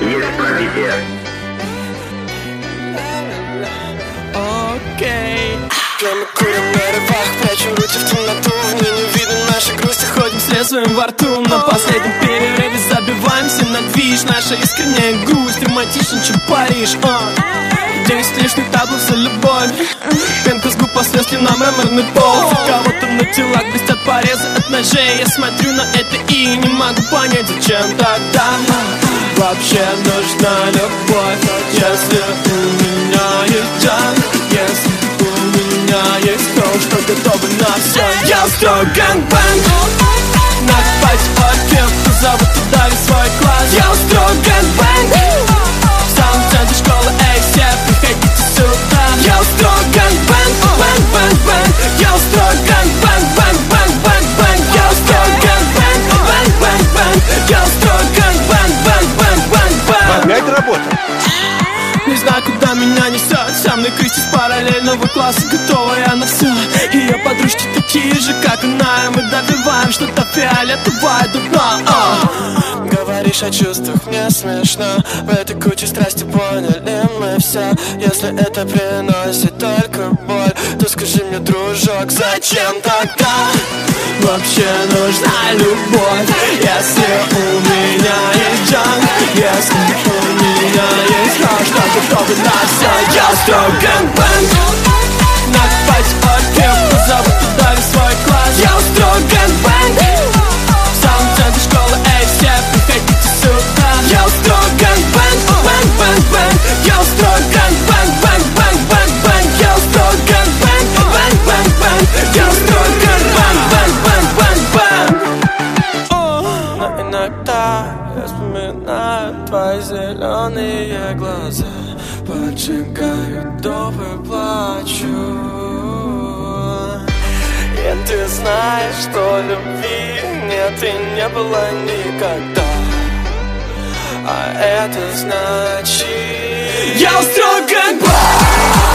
есть пробитие. Окей. Прямо курим на рывах, прячем руки в темноту. В ней не видно нашей грусти, ходим с лезвием во рту. На последнем перерыве забиваемся на движ. Наша искренняя грусть романтичнее, чем Париж. 10 лишних таблов за любовь. Пенка с губ после слив на мраморный пол. У кого-то на телах блестят порезы от ножей. Я смотрю на это и не могу понять, зачем тогда вообще нужна любовь. Если у меня есть джанк, если у меня есть то, что готово на все. Я устрою гэнгбэнг на пати-парке, позову туда весь свой класс. Я устрою гэнгбэнг в самом центре школы, эй, все приходите сюда. Я устрою гэнгбэнг, бэнг-бэнг-бэнг. Я устрою гэнгбэнг, бэнг-бэнг-бэнг-бэнг. Я устрою гэнгбэнг, бэнг-бэнг-бэнг. Я устрою гэнгбэнг, бэнг-бэнг-бэнг-бэнг. Опять работа? Не знаю, куда меня несет. Со мной Кристи с параллельного класса, готова я на все. Ее подружки такие же, как она, и мы добиваем что-то фиолетовое до дна. Говоришь о чувствах, мне смешно. В этой куче страсти поняли мы все. Если это приносит только боль, то скажи мне, дружок, зачем тогда вообще нужна любовь? Если у меня есть джанк, если у меня есть то, что готовы на все. Я устрою гэнгбэнг на пати-парке, позову туда весь свой класс. Я устрою гэнгбэнг в самом центре школы, эй, все приходите сюда. Я устрою гэнгбэнг, бэнг-бэнг-бэнг. Я устрою гэнгбэнг, бэнг-бэнг-бэнг-бэнг. Я устрою гэнгбэнг, бэнг-бэнг-бэнг. Я устрою гэнгбэнг, бэнг-бэнг-бэнг-бэнг. Но иногда я вспоминаю твои зеленые глаза, поджигают дом и плачу. И ты знаешь, что любви нет и не было никогда. А это значит, я устрою гэнгбэнг